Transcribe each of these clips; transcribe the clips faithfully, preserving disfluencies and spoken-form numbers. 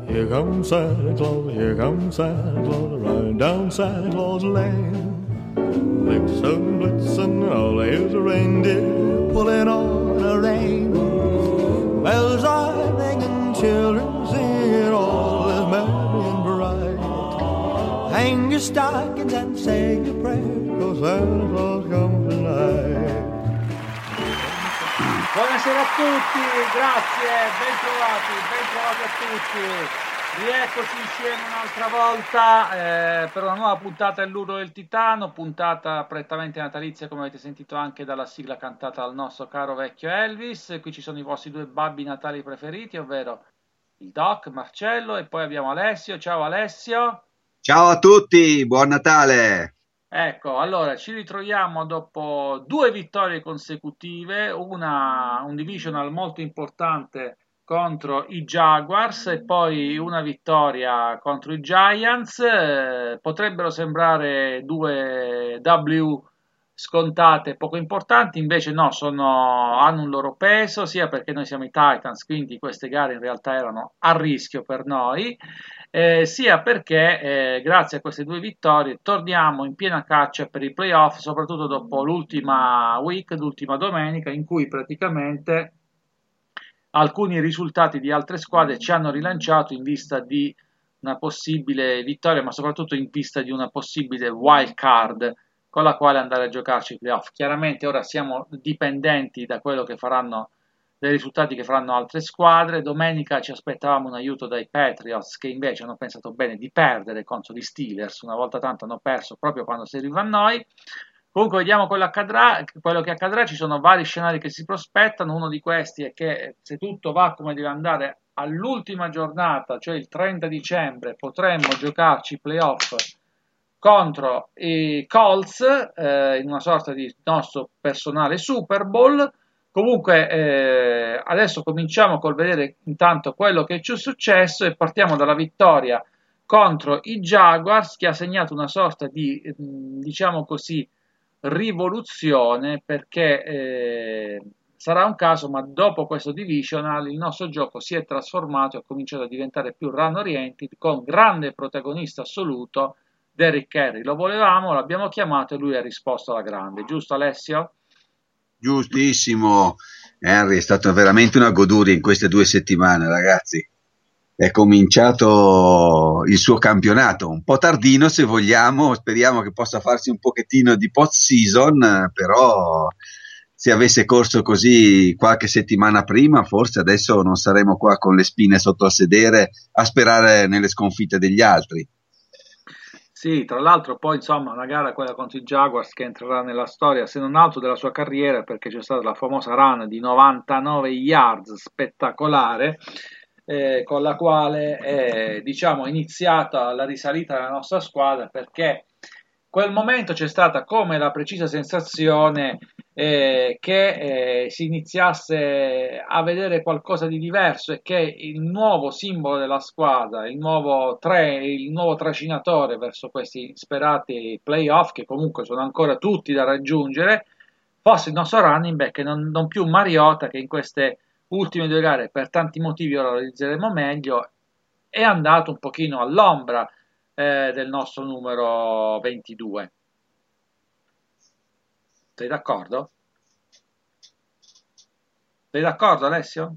Here comes Santa Claus, here comes Santa Claus, riding down Santa Claus Lane. Blitzen, blitzen, all here's a reindeer pulling on a rein. Bells are ringing, children singing, all is merry and bright. Hang your stockings and say your prayer, 'cause Santa Claus comes tonight. Buonasera a tutti, grazie, ben trovati, ben trovati a tutti. Rieccoci insieme un'altra volta eh, per una nuova puntata dell'Urlo del Titano, puntata prettamente natalizia, come avete sentito anche dalla sigla cantata dal nostro caro vecchio Elvis. Qui ci sono i vostri due babbi natali preferiti, ovvero il Doc, Marcello, e poi abbiamo Alessio. Ciao Alessio. Ciao a tutti, buon Natale. Ecco, allora ci ritroviamo dopo due vittorie consecutive, una, un divisional molto importante contro i Jaguars e poi una vittoria contro i Giants. Eh, potrebbero sembrare due W scontate poco importanti, invece no, sono, hanno un loro peso, sia perché noi siamo i Titans, quindi queste gare in realtà erano a rischio per noi, eh, sia perché eh, grazie a queste due vittorie torniamo in piena caccia per i playoff, soprattutto dopo l'ultima week, l'ultima domenica, in cui praticamente alcuni risultati di altre squadre ci hanno rilanciato in vista di una possibile vittoria, ma soprattutto in vista di una possibile wild card con la quale andare a giocarci i playoff. Chiaramente ora siamo dipendenti da quello che faranno, dai risultati che faranno altre squadre. Domenica ci aspettavamo un aiuto dai Patriots, che invece hanno pensato bene di perdere contro gli Steelers, una volta tanto hanno perso proprio quando serviva a noi. Comunque vediamo quello, accadrà, quello che accadrà, ci sono vari scenari che si prospettano. Uno di questi è che se tutto va come deve andare all'ultima giornata, cioè il trenta dicembre, potremmo giocarci i playoff contro i Colts eh, in una sorta di nostro personale Super Bowl. Comunque eh, adesso cominciamo col vedere intanto quello che ci è successo e partiamo dalla vittoria contro i Jaguars, che ha segnato una sorta di, diciamo così, rivoluzione, perché eh, sarà un caso, ma dopo questo divisional il nostro gioco si è trasformato e ha cominciato a diventare più run oriented, con grande protagonista assoluto Derrick Henry. Lo volevamo, l'abbiamo chiamato e lui ha risposto alla grande, giusto Alessio? Giustissimo, Henry è stata veramente una goduria in queste due settimane, ragazzi. È cominciato il suo campionato, un po' tardino se vogliamo, speriamo che possa farsi un pochettino di post season, però se avesse corso così qualche settimana prima, forse adesso non saremmo qua con le spine sotto a sedere a sperare nelle sconfitte degli altri. Sì, tra l'altro poi insomma una gara, quella contro i Jaguars, che entrerà nella storia se non altro della sua carriera, perché c'è stata la famosa run di novantanove yards spettacolare, eh, con la quale è diciamo iniziata la risalita della nostra squadra, perché quel momento c'è stata come la precisa sensazione eh, che eh, si iniziasse a vedere qualcosa di diverso e che il nuovo simbolo della squadra, il nuovo, tre, il nuovo trascinatore verso questi sperati playoff, che comunque sono ancora tutti da raggiungere, fosse il nostro running back e non, non più Mariota, che in queste ultime due gare, per tanti motivi, ora lo analizzeremo meglio, è andato un pochino all'ombra eh, del nostro numero ventidue. Sei d'accordo? Sei d'accordo Alessio?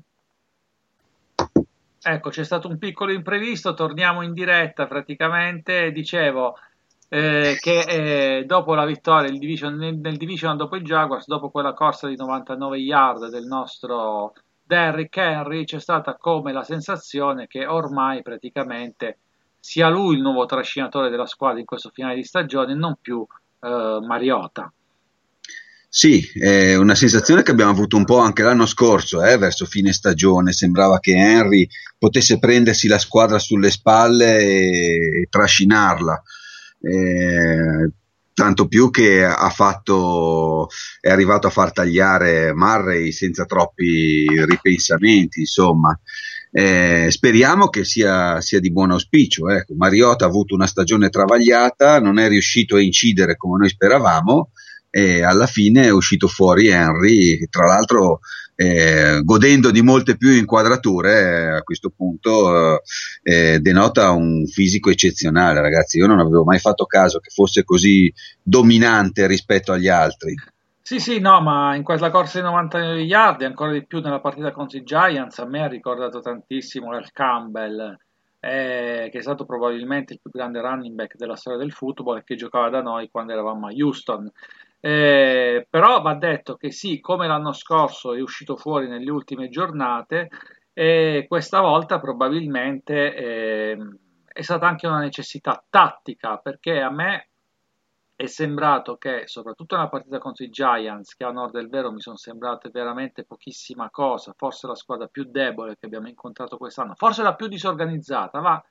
Ecco, c'è stato un piccolo imprevisto, torniamo in diretta praticamente. Dicevo eh, che eh, dopo la vittoria il division, nel, nel division dopo i Jaguars, dopo quella corsa di novantanove yard del nostro Derrick Henry, c'è stata come la sensazione che ormai praticamente sia lui il nuovo trascinatore della squadra in questo finale di stagione, non più eh, Mariota. Sì, è una sensazione che abbiamo avuto un po' anche l'anno scorso, eh, verso fine stagione. Sembrava che Henry potesse prendersi la squadra sulle spalle e, e trascinarla, eh, tanto più che ha fatto, è arrivato a far tagliare Murray senza troppi ripensamenti, insomma. Eh, speriamo che sia, sia di buon auspicio. Ecco, Mariota ha avuto una stagione travagliata, non è riuscito a incidere come noi speravamo, e alla fine è uscito fuori Henry, tra l'altro eh, godendo di molte più inquadrature, eh, a questo punto eh, denota un fisico eccezionale, ragazzi. Io non avevo mai fatto caso che fosse così dominante rispetto agli altri. Sì, sì, no, ma in quella corsa di novantanove yard, ancora di più nella partita contro i Giants, a me ha ricordato tantissimo il Campbell, eh, che è stato probabilmente il più grande running back della storia del football e che giocava da noi quando eravamo a Houston. Eh, però va detto che sì, come l'anno scorso è uscito fuori nelle ultime giornate, e questa volta probabilmente eh, è stata anche una necessità tattica, perché a me è sembrato che, soprattutto nella partita contro i Giants, che a onor del vero mi sono sembrate veramente pochissima cosa, forse la squadra più debole che abbiamo incontrato quest'anno, forse la più disorganizzata, va.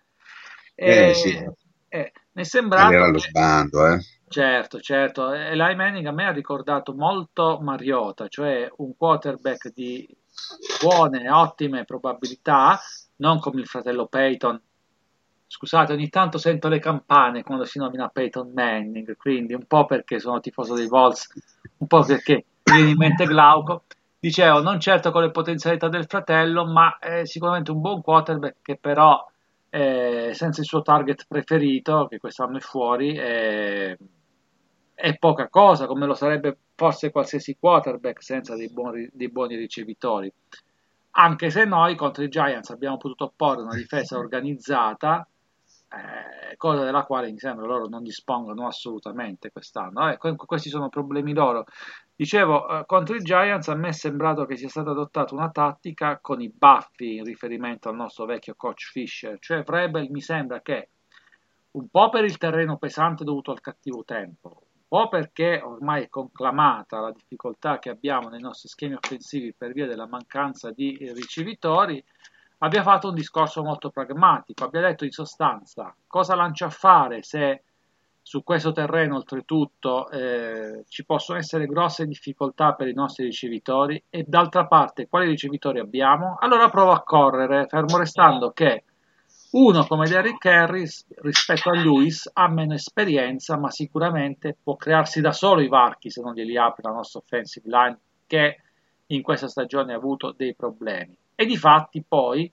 Eh sì, E, e, mi è era sembrato lo che, sbando, eh. certo, certo, Eli Manning a me ha ricordato molto Mariota, cioè un quarterback di buone, ottime probabilità, non come il fratello Peyton. Scusate, ogni tanto sento le campane quando si nomina Peyton Manning, quindi un po' perché sono tifoso dei Wolves, un po' perché mi viene in mente Glauco. Dicevo, non certo con le potenzialità del fratello, ma è sicuramente un buon quarterback che però eh, senza il suo target preferito, che quest'anno è fuori, è, è poca cosa, come lo sarebbe forse qualsiasi quarterback senza dei buoni, dei buoni ricevitori. Anche se noi contro i Giants abbiamo potuto opporre una difesa organizzata, eh, cosa della quale mi sembra loro non dispongono assolutamente quest'anno. Eh, questi sono problemi loro. Dicevo, eh, contro i Giants a me è sembrato che sia stata adottata una tattica con i baffi in riferimento al nostro vecchio coach Fisher, cioè Vrabel mi sembra che un po' per il terreno pesante dovuto al cattivo tempo, un po' perché ormai è conclamata la difficoltà che abbiamo nei nostri schemi offensivi per via della mancanza di ricevitori, abbia fatto un discorso molto pragmatico, abbia detto in sostanza cosa lancia a fare se su questo terreno oltretutto eh, ci possono essere grosse difficoltà per i nostri ricevitori e d'altra parte quali ricevitori abbiamo? Allora provo a correre, fermo restando che uno come Derrick Harris rispetto a Lewis ha meno esperienza, ma sicuramente può crearsi da solo i varchi se non glieli apre la nostra offensive line, che in questa stagione ha avuto dei problemi. E di fatti poi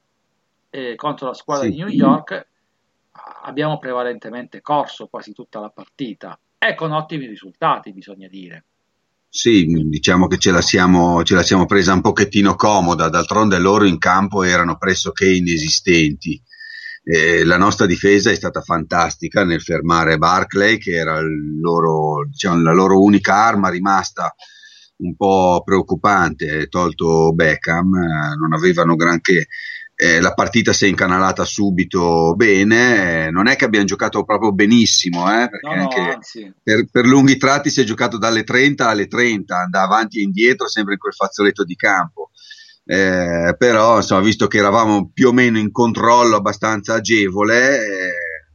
eh, contro la squadra Sì. di New York abbiamo prevalentemente corso quasi tutta la partita e con ottimi risultati, bisogna dire. Sì, diciamo che ce la siamo, ce la siamo presa un pochettino comoda, d'altronde loro in campo erano pressoché inesistenti. Eh, la nostra difesa è stata fantastica nel fermare Barclay, che era il loro, diciamo, la loro unica arma rimasta un po' preoccupante, tolto Beckham, eh, non avevano granché. Eh, la partita si è incanalata subito bene, eh, non è che abbiamo giocato proprio benissimo, eh, No, perché no, anche anzi. per, per lunghi tratti si è giocato dalle trenta alle trenta, andava avanti e indietro sempre in quel fazzoletto di campo. Eh, però insomma, visto che eravamo più o meno in controllo abbastanza agevole, eh,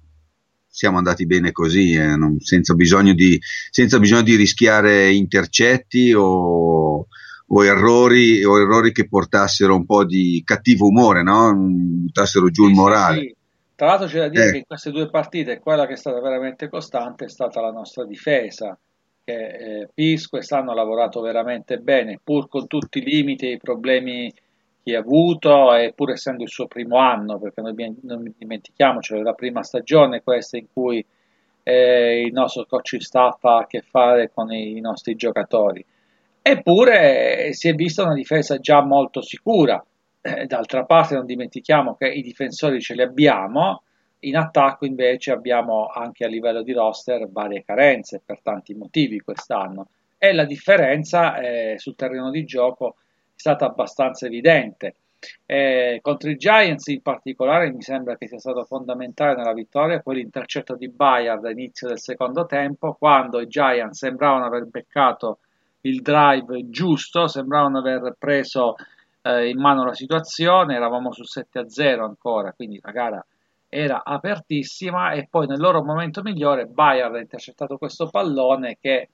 siamo andati bene così, eh, non, senza, bisogno di, senza bisogno di rischiare intercetti o, o, errori, o errori che portassero un po' di cattivo umore, no? Buttassero giù Sì, il sì, morale. sì. Tra l'altro c'è da dire che Eh, in queste due partite quella che è stata veramente costante è stata la nostra difesa, che eh, Pis quest'anno ha lavorato veramente bene, pur con tutti i limiti e i problemi che ha avuto, e pur essendo il suo primo anno, perché noi bien- non dimentichiamocelo, è la prima stagione questa in cui eh, il nostro coaching staff ha a che fare con i, i nostri giocatori. Eppure eh, si è vista una difesa già molto sicura. Eh, d'altra parte non dimentichiamo che i difensori ce li abbiamo, in attacco invece abbiamo anche a livello di roster varie carenze per tanti motivi quest'anno e la differenza eh, sul terreno di gioco è stata abbastanza evidente. Eh, contro i Giants in particolare mi sembra che sia stato fondamentale nella vittoria quell'intercetto di Bayard all'inizio del secondo tempo, quando i Giants sembravano aver beccato il drive giusto, sembravano aver preso eh, in mano la situazione, eravamo su sette a zero ancora, quindi la gara era apertissima e poi nel loro momento migliore Bayard ha intercettato questo pallone che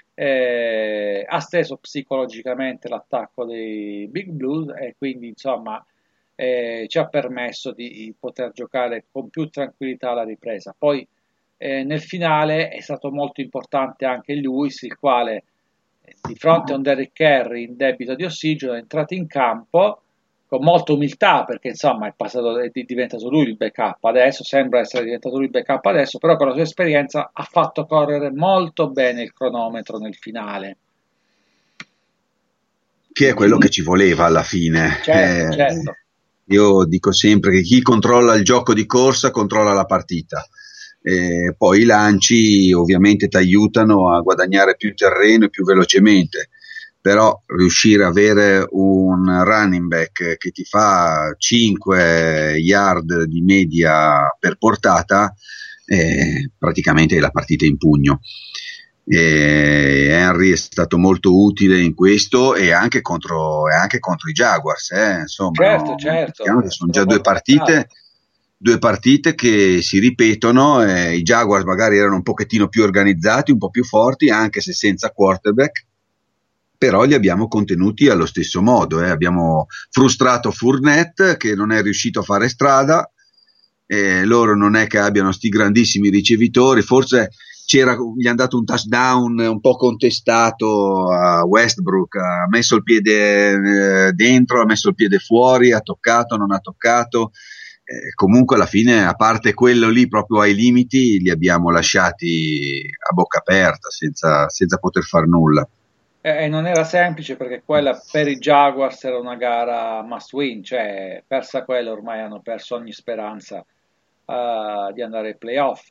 eh, ha steso psicologicamente l'attacco dei Big Blues e quindi insomma eh, ci ha permesso di poter giocare con più tranquillità alla ripresa. Poi eh, nel finale è stato molto importante anche Lewis, il quale eh, di fronte a un Derrick Henry in debito di ossigeno è entrato in campo con molta umiltà, perché insomma è passato, è diventato lui il backup adesso, sembra essere diventato lui il backup adesso, però con la sua esperienza ha fatto correre molto bene il cronometro nel finale. Che è quello che ci voleva alla fine. Certo, eh, certo. Io dico sempre che chi controlla il gioco di corsa controlla la partita. Eh, poi i lanci ovviamente ti aiutano a guadagnare più terreno e più velocemente, però riuscire a avere un running back che ti fa cinque yard di media per portata, eh, praticamente è la partita in pugno. E Henry è stato molto utile in questo e anche contro, e anche contro i Jaguars, eh. Insomma, certo, no? certo. Che sono già due partite, due partite che si ripetono. Eh, i Jaguars magari erano un pochettino più organizzati, un po' più forti, anche se senza quarterback, però li abbiamo contenuti allo stesso modo. Eh. Abbiamo frustrato Fournette, che non è riuscito a fare strada. Eh, loro non è che abbiano sti grandissimi ricevitori, forse c'era, gli hanno dato un touchdown un po' contestato a Westbrook, ha messo il piede eh, dentro, ha messo il piede fuori, ha toccato, non ha toccato, eh, comunque alla fine, a parte quello lì proprio ai limiti, li abbiamo lasciati a bocca aperta senza, senza poter far nulla. E non era semplice, perché quella per i Jaguars era una gara must win, cioè persa quella ormai hanno perso ogni speranza uh, di andare ai playoff.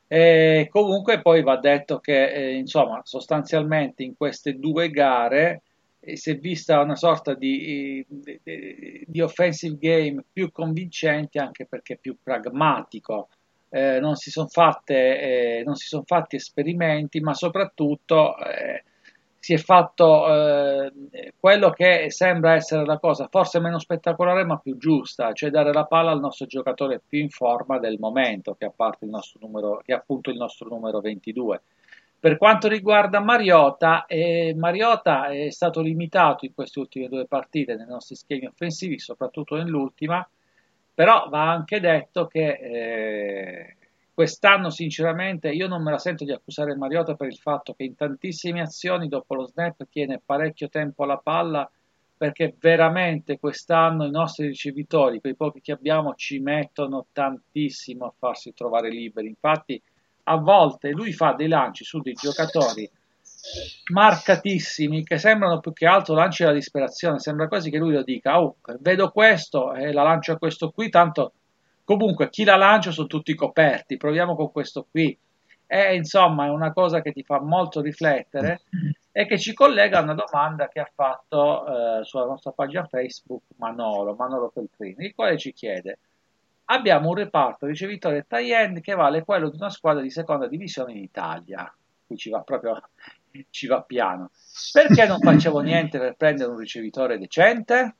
E comunque poi va detto che eh, insomma sostanzialmente in queste due gare eh, si è vista una sorta di, di, di offensive game più convincente, anche perché più pragmatico. Eh, non si sono fatte eh, non si sono fatti esperimenti, ma soprattutto eh, si è fatto eh, quello che sembra essere la cosa forse meno spettacolare ma più giusta, cioè dare la palla al nostro giocatore più in forma del momento, che, a parte il nostro numero, che è appunto il nostro numero ventidue. Per quanto riguarda Mariota, eh, Mariota è stato limitato in queste ultime due partite nei nostri schemi offensivi, soprattutto nell'ultima, però va anche detto che eh, quest'anno sinceramente io non me la sento di accusare Mariota per il fatto che in tantissime azioni dopo lo snap tiene parecchio tempo la palla, perché veramente quest'anno i nostri ricevitori, quei pochi che abbiamo, ci mettono tantissimo a farsi trovare liberi. Infatti a volte lui fa dei lanci su dei giocatori marcatissimi che sembrano più che altro lanci della disperazione, sembra quasi che lui lo dica: oh, vedo questo e la lancio a questo qui, tanto comunque chi la lancia sono tutti coperti, proviamo con questo qui. E insomma è una cosa che ti fa molto riflettere e che ci collega a una domanda che ha fatto eh, sulla nostra pagina Facebook Manolo, Manolo Peltrini, il quale ci chiede: abbiamo un reparto ricevitore tight end che vale quello di una squadra di seconda divisione in Italia, qui ci va proprio ci va piano, perché non facciamo niente per prendere un ricevitore decente?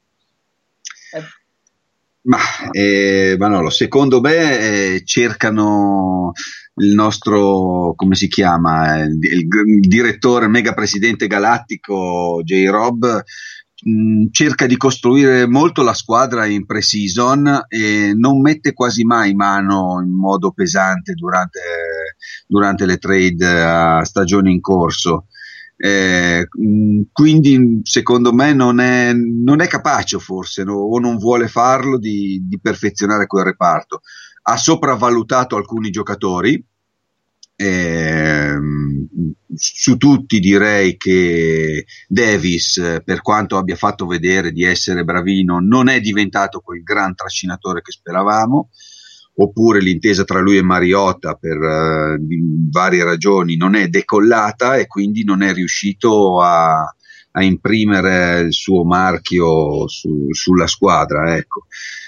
Eh, Ma eh, Manolo, secondo me eh, cercano il nostro, come si chiama, il, il, il direttore, mega presidente galattico J-Rob, mh, cerca di costruire molto la squadra in pre-season e non mette quasi mai mano in modo pesante durante, durante le trade a stagione in corso. Eh, quindi secondo me non è, non è capace forse no, o non vuole farlo di, di perfezionare quel reparto. Ha sopravvalutato alcuni giocatori, eh, su tutti direi che Davis, per quanto abbia fatto vedere di essere bravino, non è diventato quel gran trascinatore che speravamo. Oppure l'intesa tra lui e Mariota per uh, varie ragioni non è decollata e quindi non è riuscito a, a imprimere il suo marchio su, sulla squadra, ecco.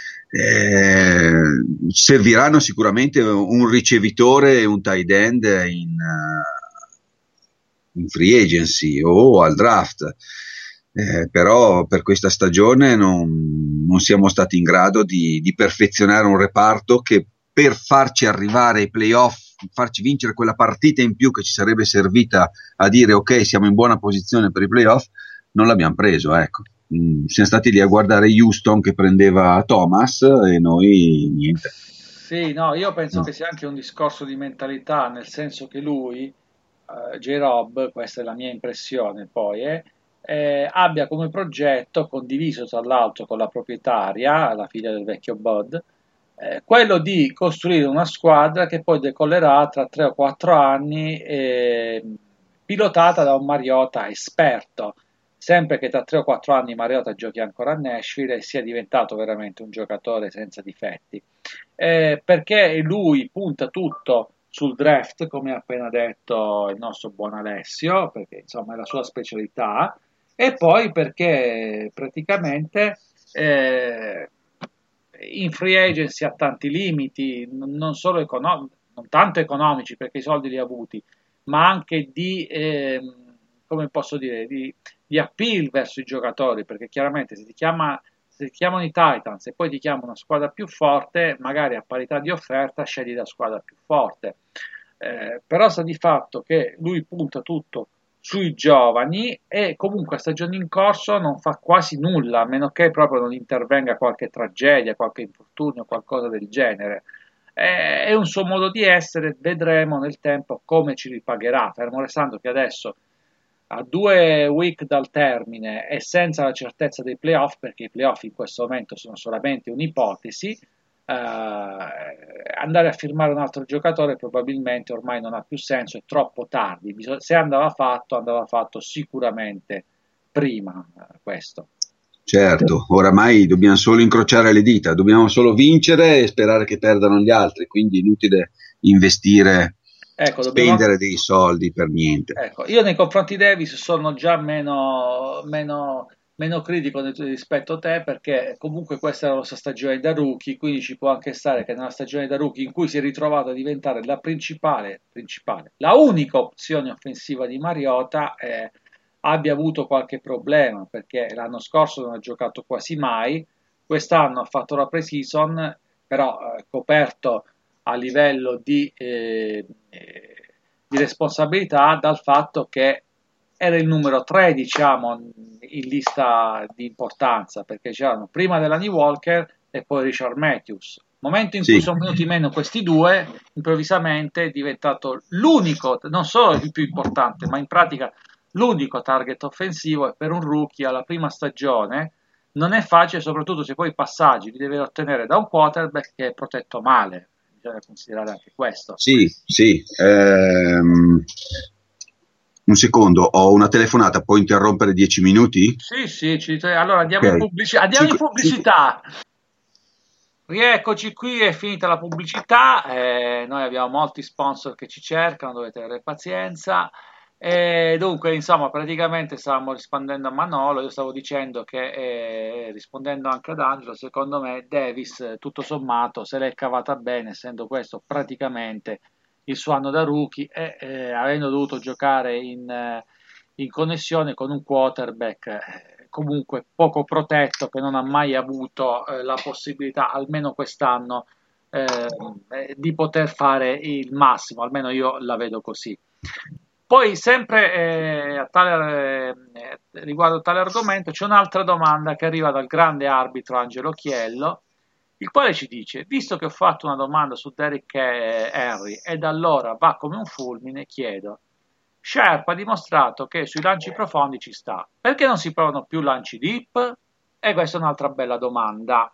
Eh, serviranno sicuramente un ricevitore e un tight end in, uh, in free agency o al draft. Eh, però per questa stagione non, non siamo stati in grado di, di perfezionare un reparto che per farci arrivare ai playoff, farci vincere quella partita in più che ci sarebbe servita a dire ok, siamo in buona posizione per i playoff, non l'abbiamo preso, ecco. Mm, siamo stati lì a guardare Houston che prendeva Thomas e noi niente. Sì, no, io penso No. che sia anche un discorso di mentalità, nel senso che lui, eh, J-Rob, questa è la mia impressione poi, eh, eh, abbia come progetto, condiviso tra l'altro con la proprietaria, la figlia del vecchio Bud, eh, quello di costruire una squadra che poi decollerà tra tre o quattro anni, eh, pilotata da un Mariota esperto, sempre che tra tre o quattro anni Mariota giochi ancora a Nashville e sia diventato veramente un giocatore senza difetti. Eh, perché lui punta tutto sul draft, come ha appena detto il nostro buon Alessio, perché insomma è la sua specialità, e poi perché praticamente eh, in free agency ha tanti limiti, n- non solo economici, non tanto economici perché i soldi li ha avuti, ma anche di, ehm, come posso dire, di, di appeal verso i giocatori, perché chiaramente se ti chiama, se ti chiamano i Titans e poi ti chiamano una squadra più forte, magari a parità di offerta scegli la squadra più forte. Eh, però sta di fatto che lui punta tutto sui giovani e comunque a stagione in corso non fa quasi nulla, a meno che proprio non intervenga qualche tragedia, qualche infortunio, qualcosa del genere. Eh, È un suo modo di essere, vedremo nel tempo come ci ripagherà, fermo restando che adesso a due week dal termine e senza la certezza dei playoff, perché i playoff in questo momento sono solamente un'ipotesi, eh, andare a firmare un altro giocatore probabilmente ormai non ha più senso, è troppo tardi. Se andava fatto, andava fatto sicuramente prima eh, questo. Certo, oramai dobbiamo solo incrociare le dita, dobbiamo solo vincere e sperare che perdano gli altri, quindi è inutile investire, Ecco, dobbiamo, spendere dei soldi per niente. ecco, io nei confronti di Davis sono già meno, meno, meno critico rispetto a te perché comunque questa era la sua stagione da rookie, quindi ci può anche stare che nella stagione da rookie in cui si è ritrovato a diventare la principale, principale la unica opzione offensiva di Mariota, eh, abbia avuto qualche problema perché l'anno scorso non ha giocato quasi mai, quest'anno ha fatto la pre-season, però eh, coperto a livello di, eh, di responsabilità dal fatto che era il numero tre, diciamo, in lista di importanza, perché c'erano prima Delaney Walker e poi Richard Matthews. Nel momento in cui Sì, sono venuti meno questi due, improvvisamente è diventato l'unico, non solo il più importante, ma in pratica l'unico target offensivo e per un rookie alla prima stagione non è facile, soprattutto se poi i passaggi li deve ottenere da un quarterback che è protetto male. Bisogna considerare anche questo. sì, sì. Ehm, un secondo, ho una telefonata, puoi interrompere dieci minuti? Sì, sì, ci- allora andiamo in Ok. pubblicità. Andiamo in Cinque- cinque- pubblicità. Rieccoci qui, è finita la pubblicità. Eh, noi abbiamo molti sponsor che ci cercano, dovete avere pazienza. E dunque, insomma, praticamente stavamo rispondendo a Manolo. Io stavo dicendo che, eh, rispondendo anche ad Angelo, secondo me Davis, eh, tutto sommato, se l'è cavata bene, essendo questo praticamente il suo anno da rookie e eh, avendo dovuto giocare in, eh, in connessione con un quarterback eh, comunque poco protetto che non ha mai avuto eh, la possibilità, almeno quest'anno, eh, eh, di poter fare il massimo, almeno io la vedo così. Poi, sempre eh, a tale, eh, riguardo a tale argomento, c'è un'altra domanda che arriva dal grande arbitro Angelo Chiello, il quale ci dice: visto che ho fatto una domanda su Derrick Henry e da allora va come un fulmine, chiedo. Sharp ha dimostrato che sui lanci profondi ci sta. Perché non si provano più lanci deep? E questa è un'altra bella domanda.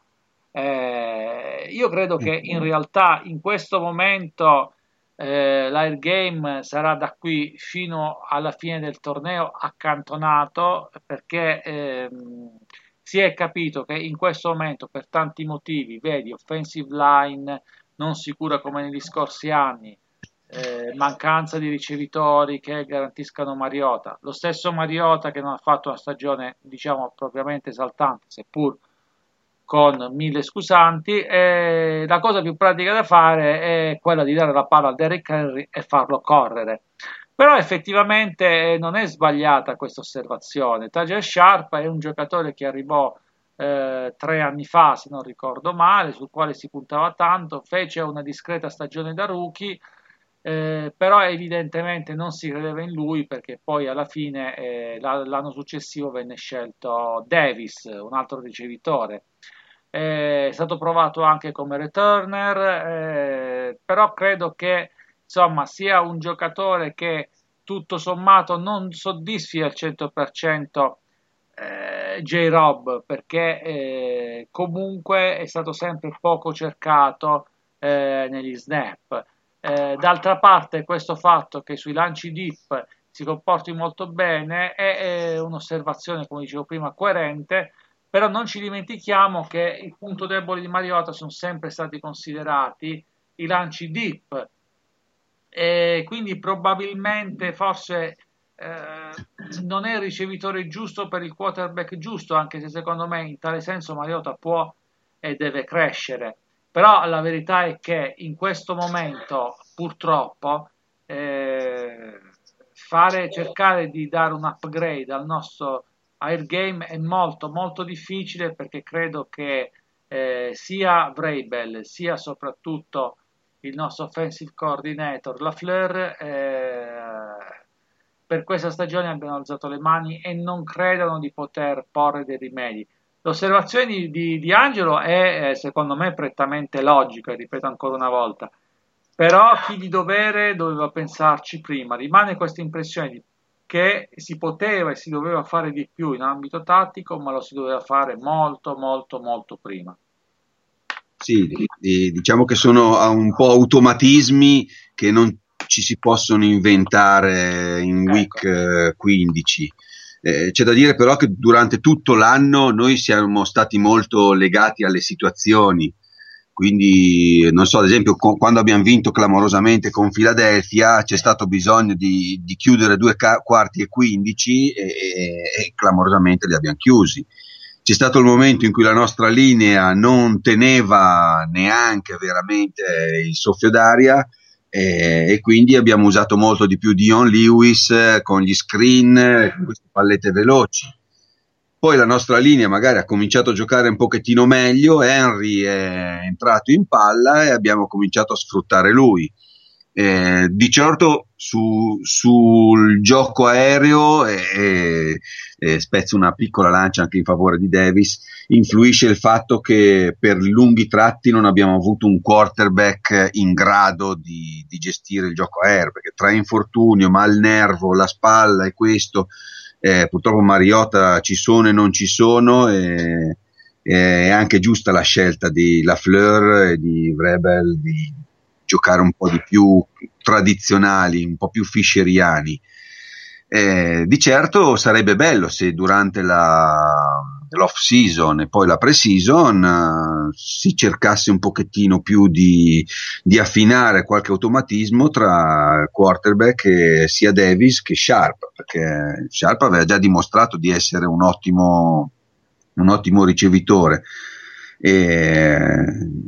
Eh, io credo che in realtà in questo momento eh, l'air game sarà da qui fino alla fine del torneo accantonato perché ehm, si è capito che in questo momento per tanti motivi, vedi, offensive line non sicura come negli scorsi anni, eh, mancanza di ricevitori che garantiscano Mariota, lo stesso Mariota che non ha fatto una stagione diciamo propriamente esaltante, seppur con mille scusanti, e la cosa più pratica da fare è quella di dare la palla a Derrick Henry e farlo correre. Però effettivamente non è sbagliata questa osservazione. Taja Sharp è un giocatore che arrivò eh, tre anni fa, se non ricordo male, sul quale si puntava tanto, fece una discreta stagione da rookie, eh, però evidentemente non si credeva in lui perché poi alla fine eh, l'anno successivo venne scelto Davis, un altro ricevitore. è stato provato anche come returner, eh, però credo che insomma sia un giocatore che tutto sommato non soddisfi al cento per cento eh, J-Rob, perché eh, comunque è stato sempre poco cercato eh, negli snap. Eh, d'altra parte questo fatto che sui lanci deep si comporti molto bene è, è un'osservazione, come dicevo prima, coerente, però non ci dimentichiamo che il punto debole di Mariota sono sempre stati considerati i lanci deep, e quindi probabilmente forse eh, non è il ricevitore giusto per il quarterback giusto, anche se secondo me in tale senso Mariota può e deve crescere. Però la verità è che in questo momento purtroppo eh, fare, cercare di dare un upgrade al nostro air game è molto molto difficile, perché credo che eh, sia Vrabel sia soprattutto il nostro offensive coordinator LaFleur eh, per questa stagione abbiano alzato le mani e non credono di poter porre dei rimedi. L'osservazione di, di, di Angelo è eh, secondo me prettamente logica, ripeto ancora una volta, però chi di dovere doveva pensarci prima. Rimane questa impressione di che si poteva e si doveva fare di più in ambito tattico, ma lo si doveva fare molto molto molto prima. Sì, diciamo che sono un po' automatismi che non ci si possono inventare in week ecco. quindici. Eh, c'è da dire però che durante tutto l'anno noi siamo stati molto legati alle situazioni, quindi non so, ad esempio con, quando abbiamo vinto clamorosamente con Philadelphia c'è stato bisogno di, di chiudere due ca- quarti e quindici e, e, e clamorosamente li abbiamo chiusi. C'è stato il momento in cui la nostra linea non teneva neanche veramente il soffio d'aria e, e quindi abbiamo usato molto di più Dion Lewis eh, con gli screen, con queste pallette veloci. Poi la nostra linea magari ha cominciato a giocare un pochettino meglio, Henry è entrato in palla e abbiamo cominciato a sfruttare lui. Eh, di certo su, sul gioco aereo e, e, e spezzo una piccola lancia anche in favore di Davis, influisce il fatto che per lunghi tratti non abbiamo avuto un quarterback in grado di, di gestire il gioco aereo, perché tra infortunio, malnervo, la spalla e questo eh, purtroppo Mariota ci sono e non ci sono e, è anche giusta la scelta di LaFleur e di Vrabel di giocare un po' di più tradizionali, un po' più fischeriani. Eh, di certo sarebbe bello se durante la, l'off season e poi la pre-season eh, si cercasse un pochettino più di, di affinare qualche automatismo tra quarterback e sia Davis che Sharp, perché Sharp aveva già dimostrato di essere un ottimo un ottimo ricevitore e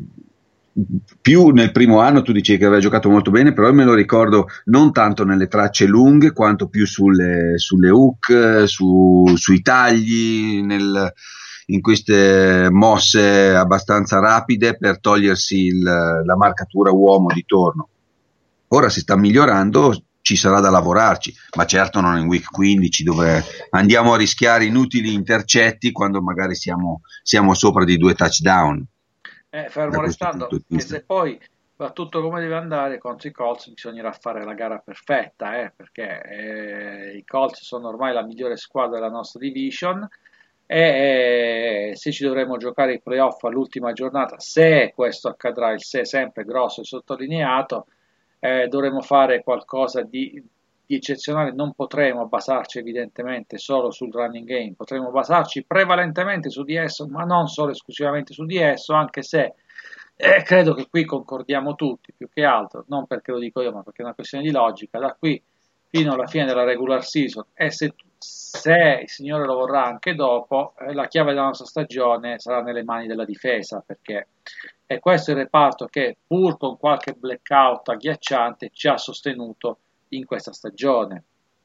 più nel primo anno tu dicevi che aveva giocato molto bene, però me lo ricordo non tanto nelle tracce lunghe quanto più sulle, sulle hook, su, sui tagli, nel, in queste mosse abbastanza rapide per togliersi il, la marcatura uomo di torno. Ora si sta migliorando, ci sarà da lavorarci, ma certo non in week quindici dove andiamo a rischiare inutili intercetti quando magari siamo, siamo sopra di due touchdown. Eh, fermo restando che se poi va tutto come deve andare contro i Colts bisognerà fare la gara perfetta eh, perché eh, i Colts sono ormai la migliore squadra della nostra division e eh, se ci dovremo giocare i playoff all'ultima giornata, se questo accadrà, il se sempre grosso e sottolineato, eh, dovremo fare qualcosa di, di eccezionale. Non potremo basarci evidentemente solo sul running game, potremo basarci prevalentemente su di esso, ma non solo esclusivamente su di esso, anche se eh, credo che qui concordiamo tutti, più che altro, non perché lo dico io, ma perché è una questione di logica, da qui fino alla fine della regular season e se, se il Signore lo vorrà anche dopo, eh, la chiave della nostra stagione sarà nelle mani della difesa, perché è questo il reparto che pur con qualche blackout agghiacciante ci ha sostenuto in questa stagione.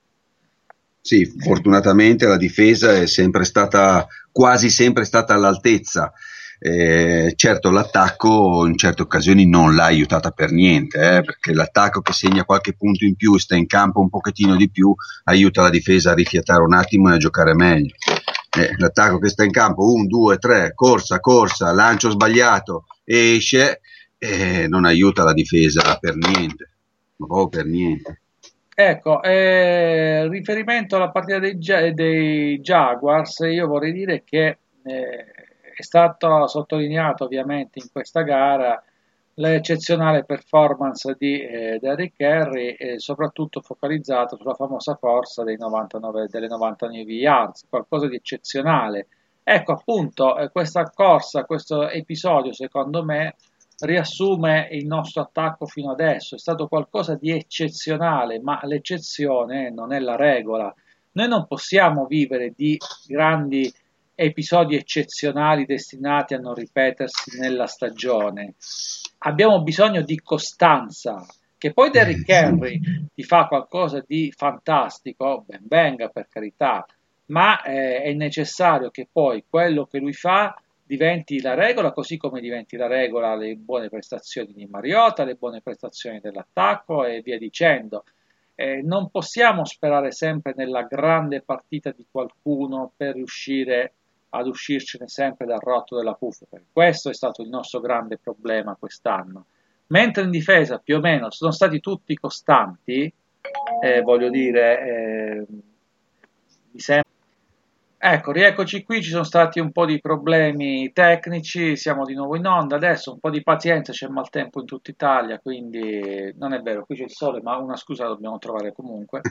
Sì, fortunatamente la difesa è sempre stata, quasi sempre stata all'altezza. Eh, certo l'attacco in certe occasioni non l'ha aiutata per niente, eh, perché l'attacco che segna qualche punto in più e sta in campo un pochettino di più aiuta la difesa a rifiatare un attimo e a giocare meglio. eh, l'attacco che sta in campo, un, due, tre, corsa, corsa, lancio sbagliato, esce, eh, non aiuta la difesa per niente, ma proprio per niente. Ecco, eh, riferimento alla partita dei, Gia- dei Jaguars, io vorrei dire che eh, è stato sottolineato ovviamente in questa gara l'eccezionale performance di eh, Derrick Henry e soprattutto focalizzato sulla famosa corsa dei novantanove, delle novantanove yards, qualcosa di eccezionale. Ecco appunto, eh, questa corsa, questo episodio secondo me riassume il nostro attacco fino adesso, è stato qualcosa di eccezionale, ma l'eccezione non è la regola. Noi non possiamo vivere di grandi episodi eccezionali destinati a non ripetersi nella stagione. Abbiamo bisogno di costanza. Che poi Derrick Henry ti fa qualcosa di fantastico, ben venga per carità, ma eh, è necessario che poi quello che lui fa diventi la regola, così come diventi la regola le buone prestazioni di Mariota, le buone prestazioni dell'attacco e via dicendo. Eh, non possiamo sperare sempre nella grande partita di qualcuno per riuscire ad uscircene sempre dal rotto della cuffia, perché questo è stato il nostro grande problema quest'anno. Mentre in difesa più o meno sono stati tutti costanti, eh, voglio dire, eh, mi sembra. Ecco, rieccoci qui, ci sono stati un po' di problemi tecnici, siamo di nuovo in onda, adesso un po' di pazienza, c'è maltempo in tutta Italia, quindi non è vero, qui c'è il sole, ma una scusa la dobbiamo trovare comunque.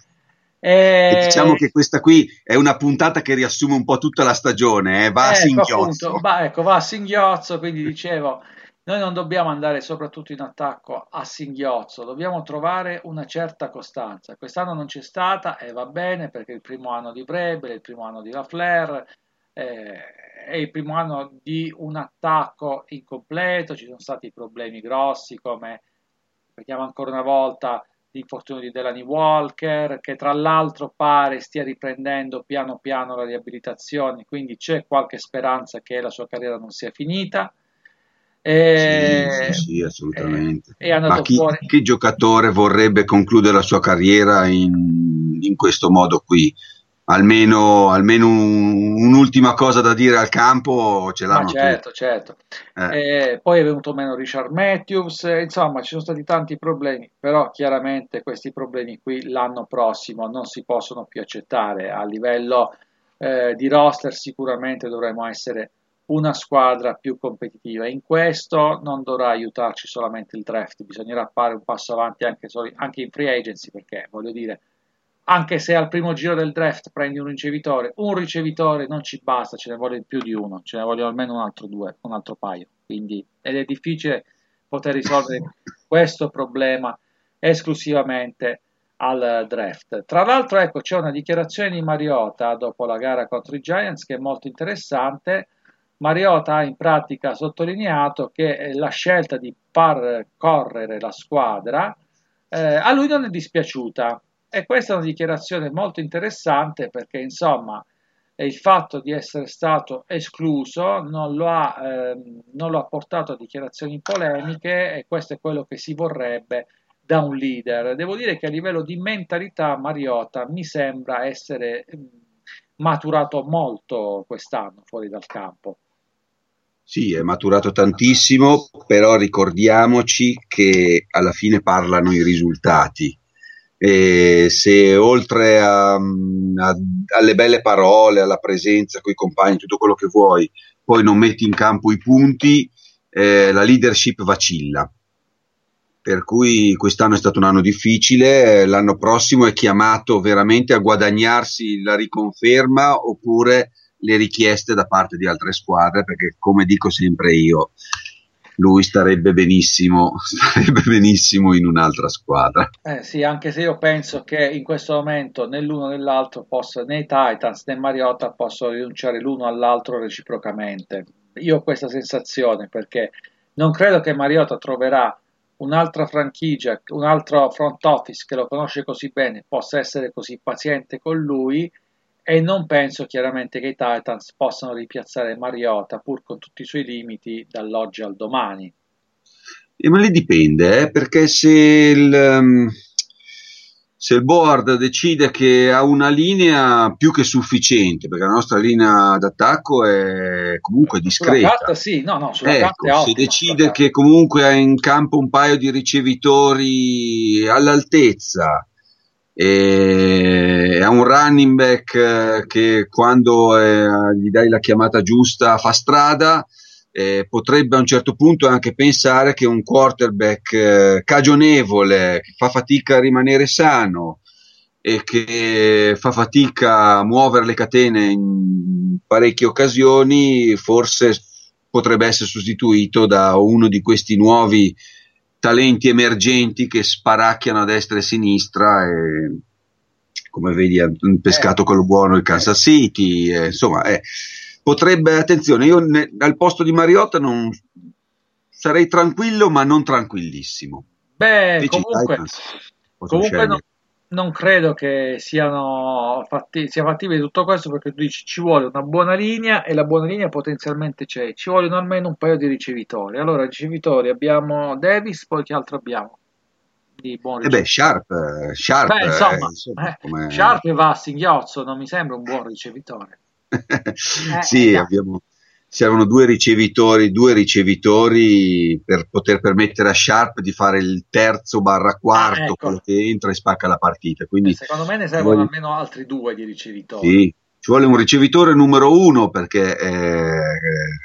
E diciamo E... che questa qui è una puntata che riassume un po' tutta la stagione, eh? Va a Ecco appunto, singhiozzo. va, ecco, va a singhiozzo, quindi dicevo, noi non dobbiamo andare soprattutto in attacco a singhiozzo, dobbiamo trovare una certa costanza. Quest'anno non c'è stata e va bene perché è il primo anno di Vrabel, è il primo anno di Lafleur, eh, è il primo anno di un attacco incompleto, ci sono stati problemi grossi come, vediamo ancora una volta, l'infortunio di Delaney Walker, che tra l'altro pare stia riprendendo piano piano la riabilitazione, quindi c'è qualche speranza che la sua carriera non sia finita. Sì, sì, E, sì, e, assolutamente. è Ma andato chi, fuori. che giocatore vorrebbe concludere la sua carriera in, in questo modo qui? Almeno, almeno un- un'ultima cosa da dire al campo ce Ma l'hanno tutti. certo, certo. Eh. Eh, poi è venuto meno Richard Matthews, eh, insomma ci sono stati tanti problemi, però chiaramente questi problemi qui l'anno prossimo non si possono più accettare. A livello eh, di roster sicuramente dovremo essere una squadra più competitiva. In questo non dovrà aiutarci solamente il draft, bisognerà fare un passo avanti anche, soli- anche in free agency, perché voglio dire, anche se al primo giro del draft prendi un ricevitore, un ricevitore non ci basta, ce ne vuole più di uno, ce ne vogliono almeno un altro due, un altro paio. Quindi, ed è difficile poter risolvere questo problema esclusivamente al draft. Tra l'altro, ecco, c'è una dichiarazione di Mariota dopo la gara contro i Giants che è molto interessante. Mariota ha in pratica sottolineato che la scelta di far correre la squadra eh, a lui non è dispiaciuta. E questa è una dichiarazione molto interessante perché, insomma, il fatto di essere stato escluso non lo ha, ehm, non lo ha portato a dichiarazioni polemiche e questo è quello che si vorrebbe da un leader. Devo dire che a livello di mentalità Mariota mi sembra essere mh, maturato molto quest'anno fuori dal campo. Sì, è maturato tantissimo, però ricordiamoci che alla fine parlano i risultati. E se oltre a, a, alle belle parole, alla presenza con i compagni, tutto quello che vuoi, poi non metti in campo i punti, eh, la leadership vacilla. Per cui quest'anno è stato un anno difficile, l'anno prossimo è chiamato veramente a guadagnarsi la riconferma oppure le richieste da parte di altre squadre, perché come dico sempre io, lui starebbe benissimo, starebbe benissimo in un'altra squadra. Eh sì, anche se io penso che in questo momento né l'uno né l'altro possa, né i Titans né Mariota possono rinunciare l'uno all'altro reciprocamente. Io ho questa sensazione perché non credo che Mariota troverà un'altra franchigia, un altro front office che lo conosce così bene, possa essere così paziente con lui e non penso chiaramente che i Titans possano ripiazzare Mariota, pur con tutti i suoi limiti, dall'oggi al domani. E ma lì dipende, eh, perché se il, um, se il board decide che ha una linea più che sufficiente, perché la nostra linea d'attacco è comunque Sulla discreta. carta sì, no, no, sulla Ecco, carta è se ottima. decide che comunque ha in campo un paio di ricevitori all'altezza, e ha un running back eh, che quando eh, gli dai la chiamata giusta fa strada, eh, potrebbe a un certo punto anche pensare che un quarterback eh, cagionevole, che fa fatica a rimanere sano e che fa fatica a muovere le catene in parecchie occasioni, forse potrebbe essere sostituito da uno di questi nuovi talenti emergenti che sparacchiano a destra e a sinistra, e come vedi ha pescato Eh. quello buono il Kansas City, e, insomma eh, potrebbe, attenzione, io ne, al posto di Mariota non sarei tranquillo ma non tranquillissimo. Beh, Invece i comunque, Titans possono comunque non, scegliere. non credo che siano fatti, sia fattibile tutto questo, perché tu dici ci vuole una buona linea e la buona linea potenzialmente c'è, ci vogliono almeno un paio di ricevitori. Allora, ricevitori abbiamo Davis, poi che altro abbiamo di buon E beh, ricevitore? Sharp, eh, Sharp Beh, eh, insomma, insomma, eh, come... Sharp va a singhiozzo, non mi sembra un buon ricevitore. Eh, eh, Sì, dai. abbiamo, servono due ricevitori, due ricevitori per poter permettere a Sharp di fare il terzo barra Ah, quarto, ecco. quello che entra e spacca la partita. Eh, Quindi secondo me ne ci servono vuole, almeno altri due di ricevitori. sì, ci vuole un ricevitore numero uno, perché eh,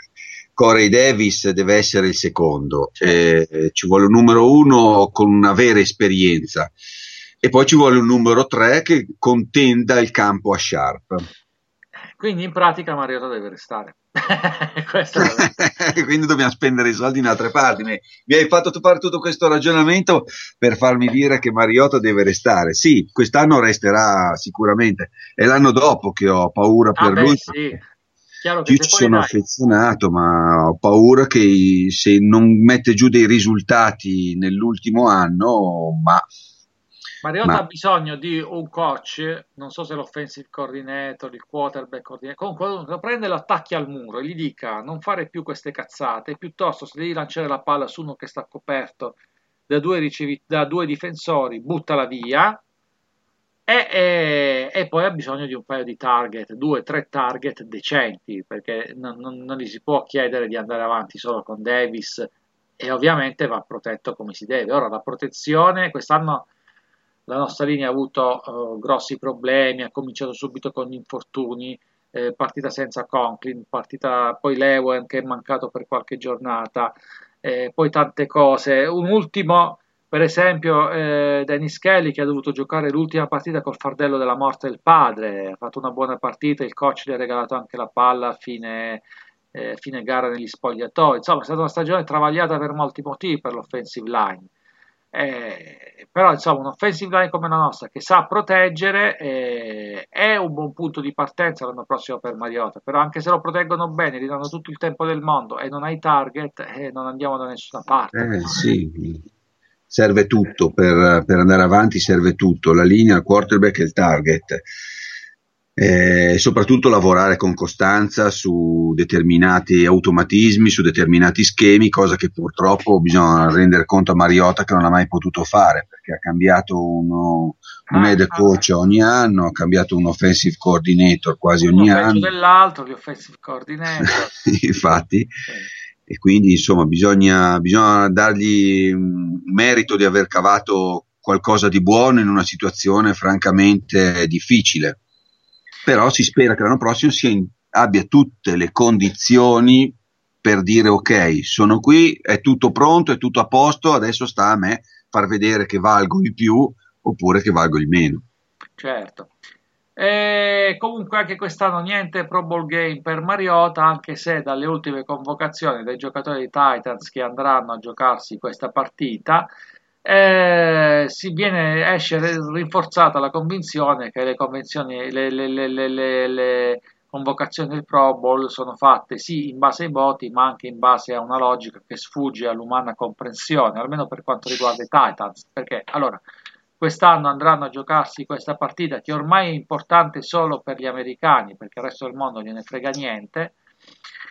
Corey Davis deve essere il secondo. Certo. Eh, ci vuole un numero uno con una vera esperienza, e poi ci vuole un numero tre che contenda il campo a Sharp. Quindi in pratica Mariota deve restare. Questo è la- Quindi dobbiamo spendere i soldi in altre parti. Mi, mi hai fatto fare tutto questo ragionamento per farmi dire che Mariota deve restare. Sì, quest'anno resterà sicuramente, è l'anno dopo che ho paura Ah per beh lui. sì, chiaro che Io se ci poi sono dai, affezionato, ma ho paura che se non mette giù dei risultati nell'ultimo anno, ma, Mariota ma ha bisogno di un coach, non so se l'offensive coordinator, il quarterback coordinator, comunque lo prende e lo attacchi al muro e gli dica non fare più queste cazzate, piuttosto se devi lanciare la palla su uno che sta coperto da due, ricevi- da due difensori, buttala via. E, e- e poi ha bisogno di un paio di target, due o tre target decenti, perché non, non- non gli si può chiedere di andare avanti solo con Davis, e ovviamente va protetto come si deve. Ora la protezione, quest'anno la nostra linea ha avuto eh, grossi problemi, ha cominciato subito con gli infortuni, eh, partita senza Conklin, partita poi Lewen che è mancato per qualche giornata, eh, poi tante cose. Un ultimo, per esempio, eh, Dennis Kelly che ha dovuto giocare l'ultima partita col fardello della morte del padre, ha fatto una buona partita, il coach gli ha regalato anche la palla a fine, eh, fine gara negli spogliatoi. Insomma, è stata una stagione travagliata per molti motivi per l'offensive line. Eh, però insomma un'offensive line come la nostra che sa proteggere eh, è un buon punto di partenza l'anno prossimo per Mariota, però anche se lo proteggono bene, gli danno tutto il tempo del mondo e non hai target, eh, non andiamo da nessuna parte. eh, sì, serve tutto per, per andare avanti, serve tutto, la linea, il quarterback e il target. E soprattutto lavorare con costanza su determinati automatismi, su determinati schemi, cosa che purtroppo bisogna rendere conto a Mariota che non ha mai potuto fare, perché ha cambiato uno, un Ah, head ah, coach ogni anno, ha cambiato un offensive coordinator quasi uno ogni peggio anno. dell'altro, gli offensive coordinator. Infatti, Sì. e quindi insomma bisogna, bisogna dargli mh, merito di aver cavato qualcosa di buono in una situazione francamente difficile. Però si spera che l'anno prossimo sia in, abbia tutte le condizioni per dire ok, sono qui, è tutto pronto, è tutto a posto, adesso sta a me far vedere che valgo di più oppure che valgo di meno. Certo. E comunque anche quest'anno niente Pro Bowl game per Mariota, anche se dalle ultime convocazioni dei giocatori dei Titans che andranno a giocarsi questa partita, eh, si viene, esce rinforzata la convinzione che le convenzioni, le, le, le, le, le, le convocazioni del Pro Bowl sono fatte sì in base ai voti, ma anche in base a una logica che sfugge all'umana comprensione, almeno per quanto riguarda i Titans, perché allora quest'anno andranno a giocarsi questa partita che ormai è importante solo per gli americani, perché il resto del mondo non gliene frega niente.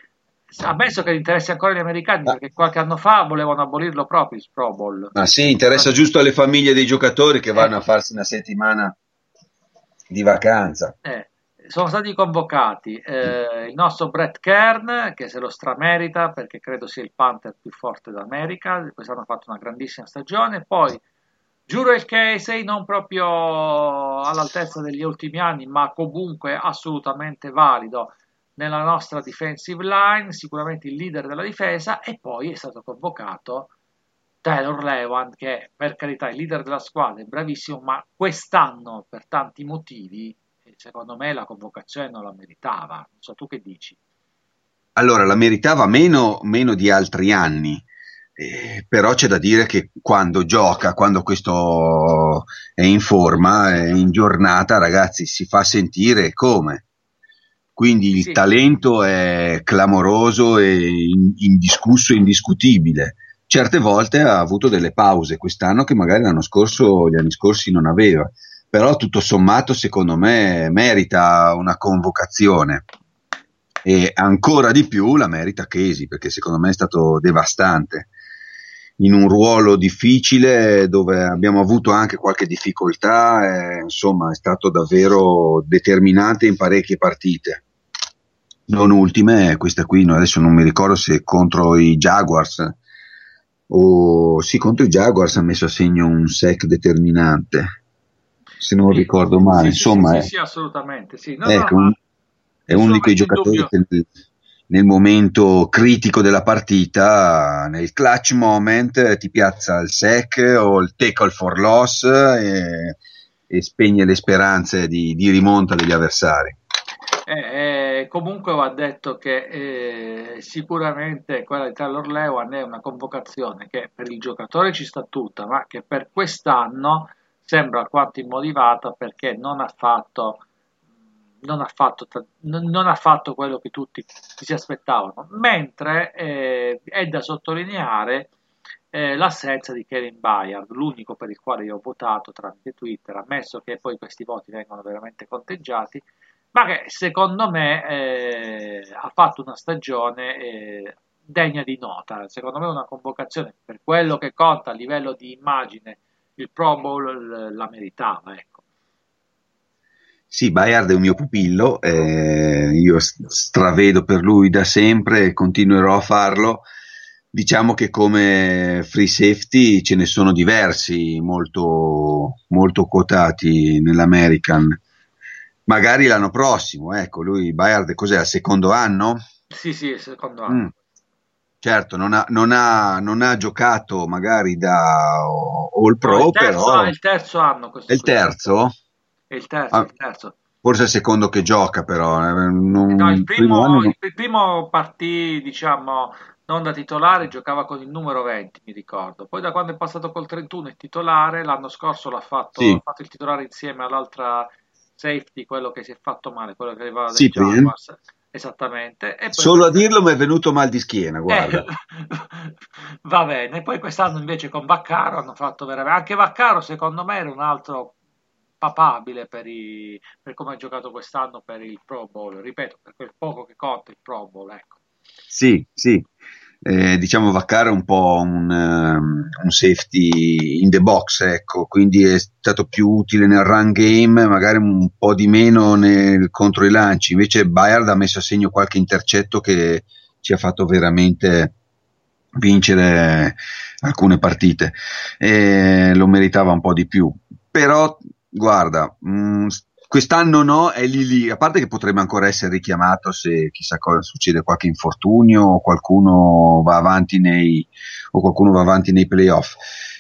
ammesso che interessi ancora gli americani, Ah, perché qualche anno fa volevano abolirlo proprio il Pro Bowl. ma sì, interessa giusto alle famiglie dei giocatori che Eh, vanno a farsi una settimana di vacanza. eh, sono stati convocati eh, il nostro Brett Kern, che se lo stramerita perché credo sia il punter più forte d'America, quest'anno ha fatto una grandissima stagione, poi Jurel Casey, non proprio all'altezza degli ultimi anni, ma comunque assolutamente valido nella nostra defensive line, sicuramente il leader della difesa, e poi è stato convocato Taylor Lewan, che per carità è il leader della squadra, è bravissimo, ma quest'anno per tanti motivi, eh, secondo me la convocazione non la meritava. Non so tu che dici. Allora, la meritava meno, meno di altri anni, eh, però c'è da dire che quando gioca, quando questo è in forma, è in giornata, ragazzi, si fa sentire come. Quindi il Sì, talento è clamoroso e in- indiscusso e indiscutibile. Certe volte ha avuto delle pause quest'anno che magari l'anno scorso, gli anni scorsi non aveva, però tutto sommato secondo me merita una convocazione e ancora di più la merita Casey perché secondo me è stato devastante in un ruolo difficile dove abbiamo avuto anche qualche difficoltà, eh, insomma è stato davvero determinante in parecchie partite. Non ultime, questa qui, no, adesso non mi ricordo se contro i Jaguars o sì, contro i Jaguars ha messo a segno un sack determinante, se non sì, ricordo male. sì, sì, sì, Insomma, sì, è, sì, assolutamente, sì. No, no, ecco, ma un- è uno nessuno di quei mette in giocatori dubbio. che nel, nel momento critico della partita, nel clutch moment, eh, ti piazza il sack o il tackle for loss e, e spegne le speranze di, di rimonta degli avversari. Eh, eh, comunque va detto che eh, sicuramente quella di Taylor Lewan è una convocazione che per il giocatore ci sta tutta, ma che per quest'anno sembra alquanto immotivata perché non ha fatto, non ha fatto, ta- non non ha fatto quello che tutti si aspettavano. Mentre eh, è da sottolineare eh, l'assenza di Kevin Bayard, l'unico per il quale io ho votato tramite Twitter, ammesso che poi questi voti vengano veramente conteggiati, ma che secondo me eh, ha fatto una stagione eh, degna di nota. Secondo me è una convocazione per quello che conta a livello di immagine, il Pro Bowl l- la meritava, ecco. Sì, Bayard è un mio pupillo, eh, io s- stravedo per lui da sempre e continuerò a farlo. Diciamo che come free safety ce ne sono diversi molto, molto quotati nell'American. Magari l'anno prossimo, ecco, lui Bayard cos'è, al secondo anno? Sì, sì, il secondo Mm, anno. certo, non ha, non ha- non ha giocato magari da All No, il Pro, terzo, ah, però il terzo anno è questo il qui. terzo. È il terzo, è Ah, il terzo. forse è il secondo che gioca, però. eh, Eh, No, non- il il primo primo, anno non- il primo partì, diciamo, non da titolare, giocava con il numero venti, mi ricordo. Poi da quando è passato col trentuno è titolare, l'anno scorso l'ha fatto, ha Sì, fatto il titolare insieme all'altra safety, quello che si è fatto male, quello che arrivava dai Cyprien. Jaguars, esattamente. E poi Solo a questa... dirlo mi è venuto mal di schiena, eh, guarda. va bene, poi quest'anno invece con Vaccaro hanno fatto veramente... Anche Vaccaro secondo me era un altro papabile per, i- per come ha giocato quest'anno per il Pro Bowl, ripeto, per quel poco che conta il Pro Bowl, ecco. Sì, sì. Eh, diciamo Vaccaro è un po' un, ehm, un safety in the box, ecco, quindi è stato più utile nel run game, magari un po' di meno nel, contro i lanci. Invece Bayard ha messo a segno qualche intercetto che ci ha fatto veramente vincere alcune partite e lo meritava un po' di più. Però, guarda, mh, quest'anno no, è lì lì, a parte che potrebbe ancora essere richiamato se chissà cosa succede, qualche infortunio o qualcuno va avanti nei, o qualcuno va avanti nei playoff.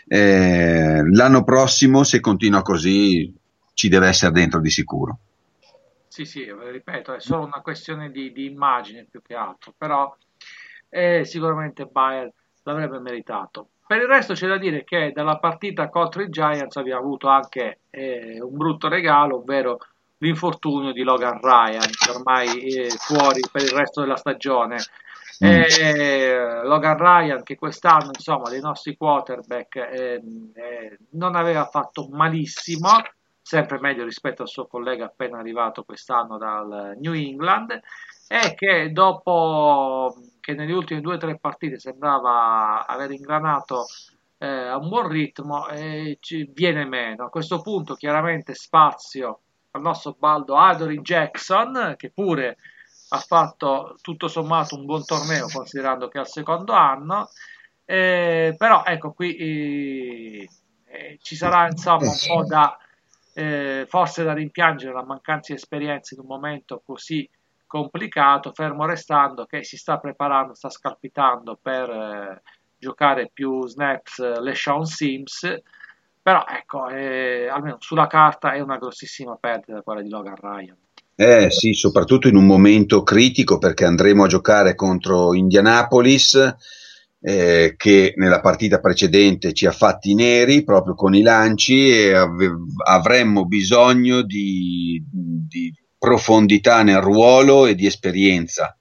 Eh, l'anno prossimo, se continua così, ci deve essere dentro di sicuro. Sì, sì, ripeto, è solo una questione di, di immagine più che altro, però eh, sicuramente Bayern l'avrebbe meritato. Per il resto c'è da dire che dalla partita contro i Giants abbiamo avuto anche eh, un brutto regalo, ovvero l'infortunio di Logan Ryan, che ormai è fuori per il resto della stagione. Mm. Eh, Logan Ryan, che quest'anno, insomma, dei nostri quarterback eh, eh, non aveva fatto malissimo, sempre meglio rispetto al suo collega appena arrivato quest'anno dal New England, e che dopo che nelle ultime due o tre partite sembrava aver ingranato eh, a un buon ritmo, eh, ci viene meno. A questo punto chiaramente spazio al nostro baldo Adoree Jackson, che pure ha fatto tutto sommato un buon torneo considerando che è al secondo anno, eh, però ecco qui eh, eh, ci sarà insomma un po' da eh, forse da rimpiangere la mancanza di esperienza in un momento così complicato, fermo restando che si sta preparando, sta scalpitando per eh, giocare più snaps eh, LeSean Sims, però ecco, eh, almeno sulla carta è una grossissima perdita quella di Logan Ryan. Eh sì, soprattutto in un momento critico perché andremo a giocare contro Indianapolis, eh, che nella partita precedente ci ha fatti neri proprio con i lanci e ave- avremmo bisogno di, di profondità nel ruolo e di esperienza.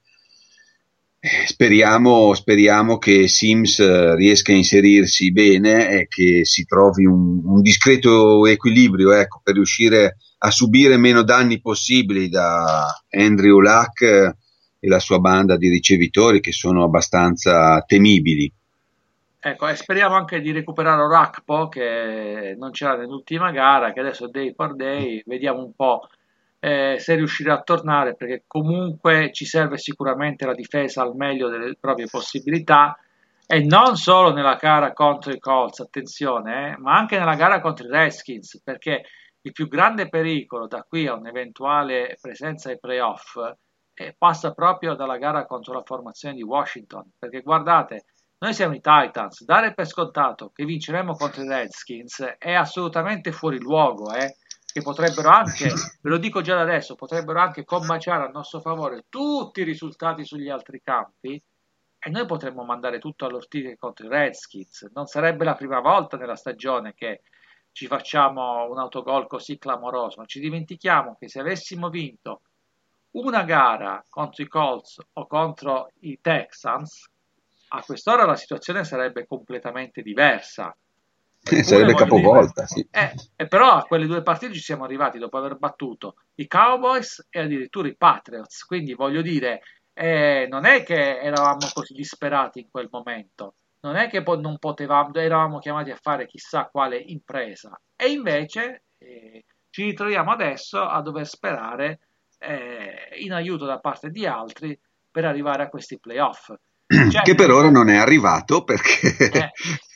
Eh, Speriamo, speriamo che Sims eh, riesca a inserirsi bene e che si trovi un, un discreto equilibrio, ecco, per riuscire a subire meno danni possibili da Andrew Luck eh, e la sua banda di ricevitori che sono abbastanza temibili. Ecco, e speriamo anche di recuperare Orakpo che non c'era nell'ultima gara, che adesso è day per day, vediamo un po' eh, se riuscirà a tornare, perché comunque ci serve sicuramente la difesa al meglio delle proprie possibilità, e non solo nella gara contro i Colts, attenzione, eh, ma anche nella gara contro i Redskins, perché il più grande pericolo da qui a un'eventuale presenza ai playoff eh, passa proprio dalla gara contro la formazione di Washington, perché guardate, noi siamo i Titans, dare per scontato che vinceremo contro i Redskins è assolutamente fuori luogo, eh, che potrebbero anche, ve lo dico già da adesso, potrebbero anche combaciare a nostro favore tutti i risultati sugli altri campi e noi potremmo mandare tutto all'ortiche contro i Redskins. Non sarebbe la prima volta nella stagione che ci facciamo un autogol così clamoroso, ma ci dimentichiamo che se avessimo vinto una gara contro i Colts o contro i Texans, a quest'ora la situazione sarebbe completamente diversa. Eppure Sarebbe voglio dire, capovolta, sì. eh, e però a quelle due partite ci siamo arrivati dopo aver battuto i Cowboys e addirittura i Patriots, quindi voglio dire, eh, non è che eravamo così disperati in quel momento, non è che po- non potevamo, eravamo chiamati a fare chissà quale impresa, e invece eh, ci ritroviamo adesso a dover sperare eh, in aiuto da parte di altri per arrivare a questi playoff. Che per Certo, ora non è arrivato perché eh,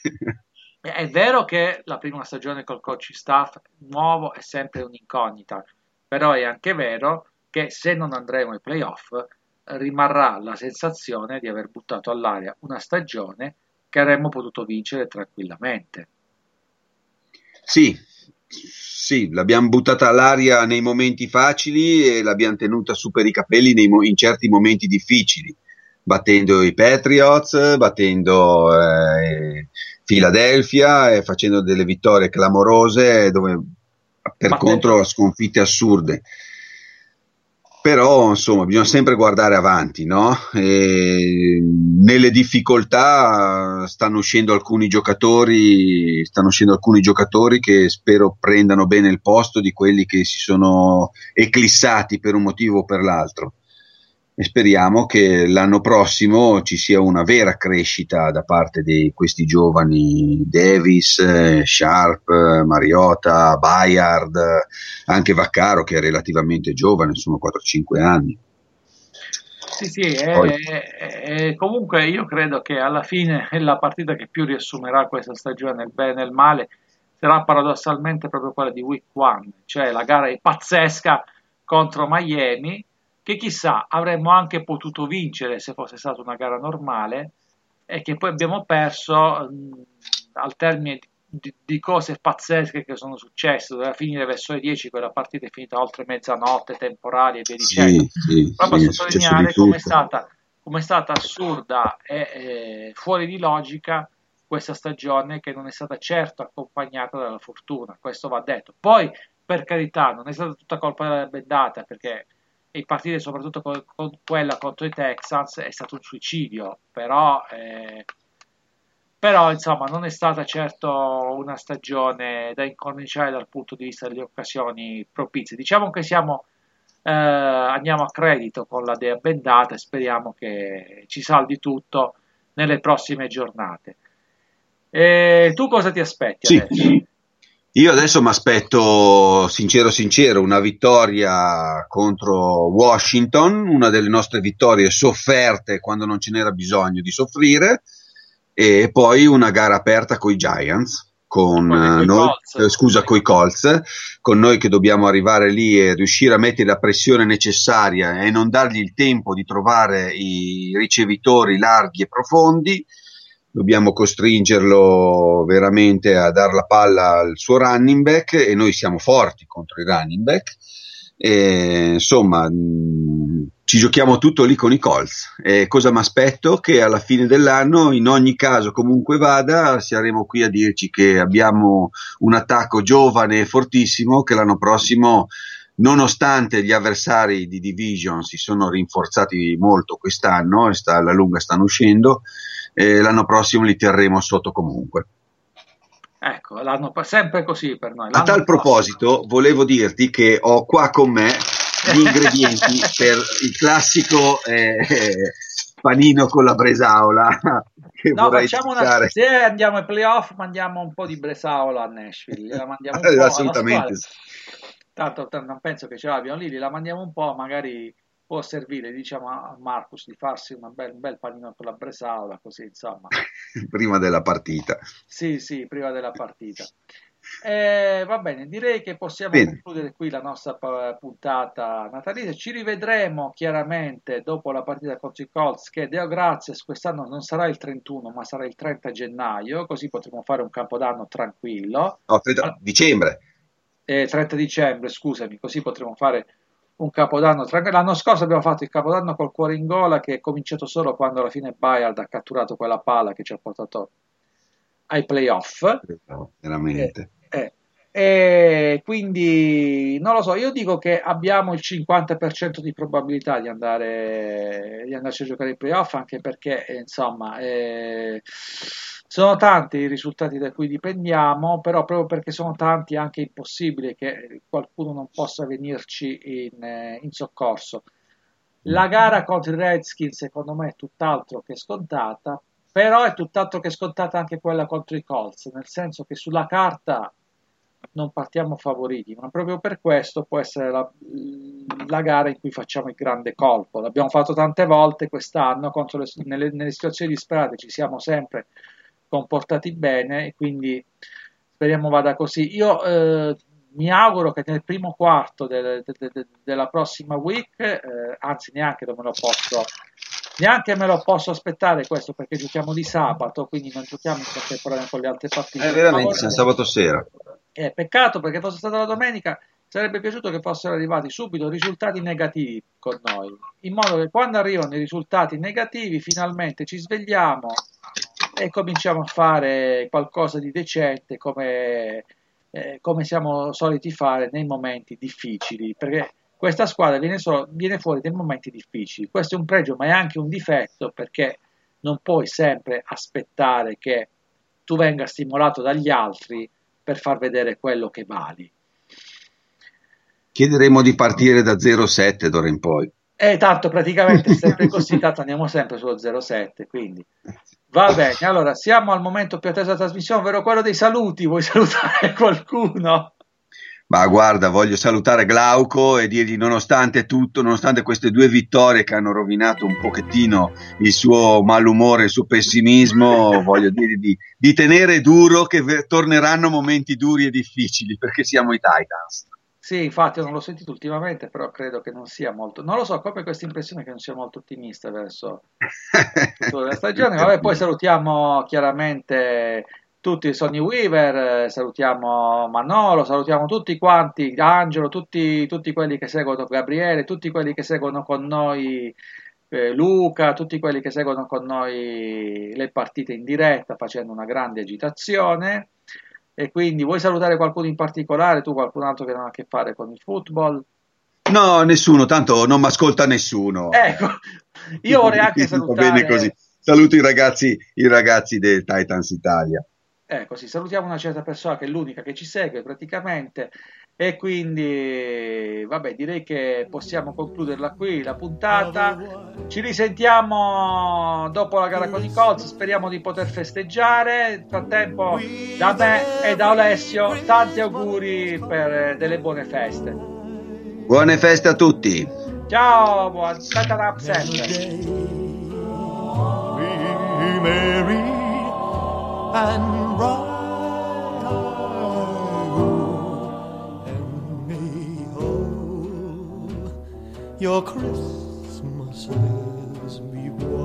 è vero che la prima stagione col coach staff nuovo è sempre un'incognita, però è anche vero che se non andremo ai playoff rimarrà la sensazione di aver buttato all'aria una stagione che avremmo potuto vincere tranquillamente. sì, sì, l'abbiamo buttata all'aria nei momenti facili e l'abbiamo tenuta su per i capelli nei mo- in certi momenti difficili, battendo i Patriots, battendo eh, Philadelphia e facendo delle vittorie clamorose dove, per Battendo, contro sconfitte assurde. Però insomma bisogna sempre guardare avanti, no? E nelle difficoltà stanno uscendo alcuni giocatori, stanno uscendo alcuni giocatori che spero prendano bene il posto di quelli che si sono eclissati per un motivo o per l'altro. E speriamo che l'anno prossimo ci sia una vera crescita da parte di questi giovani Davis, eh, Sharp, eh, Mariota, Bayard, eh, anche Vaccaro che è relativamente giovane, sono quattro cinque anni. sì, sì, è, Poi, è- è- comunque io credo che alla fine la partita che più riassumerà questa stagione nel bene e nel male sarà paradossalmente proprio quella di Week One, cioè la gara pazzesca contro Miami, che chissà avremmo anche potuto vincere se fosse stata una gara normale e che poi abbiamo perso mh, al termine di, di cose pazzesche che sono successe, doveva finire verso le dieci, quella partita è finita oltre mezzanotte, temporali e via dicendo, sì, sì, proprio a sì, è successo di sottolineare come è tutto. stata, come è stata assurda e eh, fuori di logica questa stagione, che non è stata certo accompagnata dalla fortuna, questo va detto. Poi, per carità, non è stata tutta colpa della bendata, perché e partire soprattutto con, con quella contro i Texans è stato un suicidio, però eh, però insomma non è stata certo una stagione da incominciare dal punto di vista delle occasioni propizie. Diciamo che siamo, eh, andiamo a credito con la dea bendata e speriamo che ci salvi tutto nelle prossime giornate. E tu cosa ti aspetti Sì. adesso? Io adesso mi aspetto, sincero sincero, una vittoria contro Washington, una delle nostre vittorie sofferte quando non ce n'era bisogno di soffrire, e poi una gara aperta coi Giants, con Poi, eh, noi, Colts. eh, scusa, coi Colts, con noi che dobbiamo arrivare lì e riuscire a mettere la pressione necessaria e non dargli il tempo di trovare i ricevitori larghi e profondi. Dobbiamo costringerlo veramente a dar la palla al suo running back, e noi siamo forti contro i running back. E, insomma, mh, ci giochiamo tutto lì con i Colts. E cosa mi aspetto? Che alla fine dell'anno, in ogni caso, comunque vada, saremo qui a dirci che abbiamo un attacco giovane e fortissimo, che l'anno prossimo, nonostante gli avversari di division si sono rinforzati molto quest'anno e sta, alla lunga stanno uscendo, e l'anno prossimo li terremo sotto comunque. Ecco, l'anno sempre così per noi. A L'anno tal proposito, prossimo... volevo dirti che ho qua con me gli ingredienti per il classico eh, panino con la bresaola. Che no, vorrei facciamo toccare. una... Se andiamo ai playoff, mandiamo un po' di bresaola a Nashville. La mandiamo un po' Assolutamente. Tanto, tanto non penso che ce l'abbiano lì, la mandiamo un po', magari può servire, diciamo, a Marcus di farsi una bel, un bel panino con la bresaola, così insomma. Prima della partita. Sì, sì, prima della partita. Eh, va bene, direi che possiamo Bene. concludere qui la nostra puntata natalizia. Ci rivedremo chiaramente dopo la partita contro i Colts, che Deo grazias quest'anno non sarà il trentuno ma sarà il trenta gennaio, così potremo fare un capodanno tranquillo. No, trenta dicembre. Eh, trenta dicembre, scusami, così potremo fare un capodanno tranquillo. L'anno scorso abbiamo fatto il capodanno col cuore in gola, che è cominciato solo quando alla fine Bayard ha catturato quella palla che ci ha portato ai playoff. No, veramente. Eh, eh, e quindi non lo so, io dico che abbiamo il cinquanta per cento di probabilità di andare di andarci a giocare ai playoff, anche perché eh, insomma eh, sono tanti i risultati da cui dipendiamo, però proprio perché sono tanti è anche impossibile che qualcuno non possa venirci in, eh, in soccorso. La gara contro i Redskins secondo me è tutt'altro che scontata, però è tutt'altro che scontata anche quella contro i Colts, nel senso che sulla carta non partiamo favoriti, ma proprio per questo può essere la, la gara in cui facciamo il grande colpo. L'abbiamo fatto tante volte quest'anno, contro le, nelle, nelle situazioni disperate ci siamo sempre comportati bene, e quindi speriamo vada così. Io eh, mi auguro che nel primo quarto de, de, de, della prossima week, eh, anzi neanche me lo posso neanche me lo posso aspettare questo, perché giochiamo di sabato, quindi non giochiamo in contemporanea con le altre partite. Eh, veramente, siamo sabato sera. È peccato, perché fosse stata la domenica sarebbe piaciuto che fossero arrivati subito risultati negativi con noi, in modo che quando arrivano i risultati negativi finalmente ci svegliamo e cominciamo a fare qualcosa di decente, come, eh, come siamo soliti fare nei momenti difficili, perché questa squadra viene, solo, viene fuori dai momenti difficili. Questo è un pregio, ma è anche un difetto, perché non puoi sempre aspettare che tu venga stimolato dagli altri per far vedere quello che vali. Chiederemo di partire da zero sette d'ora in poi. Eh, tanto praticamente è sempre così, tanto andiamo sempre sullo zero sette, quindi va bene. Allora, siamo al momento più atteso della trasmissione, ovvero quello dei saluti. Vuoi salutare qualcuno? Ma guarda, voglio salutare Glauco e dirgli, nonostante tutto, nonostante queste due vittorie che hanno rovinato un pochettino il suo malumore, il suo pessimismo, voglio dirgli di, di tenere duro, che v- torneranno momenti duri e difficili, perché siamo i Titans. Sì, infatti non l'ho sentito ultimamente, però credo che non sia molto... Non lo so, ho proprio questa impressione che non sia molto ottimista verso la stagione. Vabbè, poi salutiamo chiaramente tutti, Sonny Weaver, salutiamo Manolo, salutiamo tutti quanti, Angelo, tutti, tutti quelli che seguono Gabriele, tutti quelli che seguono con noi eh, Luca, tutti quelli che seguono con noi le partite in diretta facendo una grande agitazione. E quindi vuoi salutare qualcuno in particolare, tu, qualcun altro che non ha a che fare con il football? No, nessuno, tanto non mi ascolta nessuno. Ecco, io vorrei anche salutare, bene così. saluto i ragazzi, i ragazzi del Titans Italia. Ecco, sì, salutiamo una certa persona che è l'unica che ci segue praticamente e quindi, vabbè, direi che possiamo concluderla qui, la puntata. Ci risentiamo dopo la gara con i Colts, speriamo di poter festeggiare. Nel frattempo, da me e da Alessio, tanti auguri per delle buone feste. Buone feste a tutti. Ciao, buon Tatarap sempre. And bright and behold, your Christmases be bright.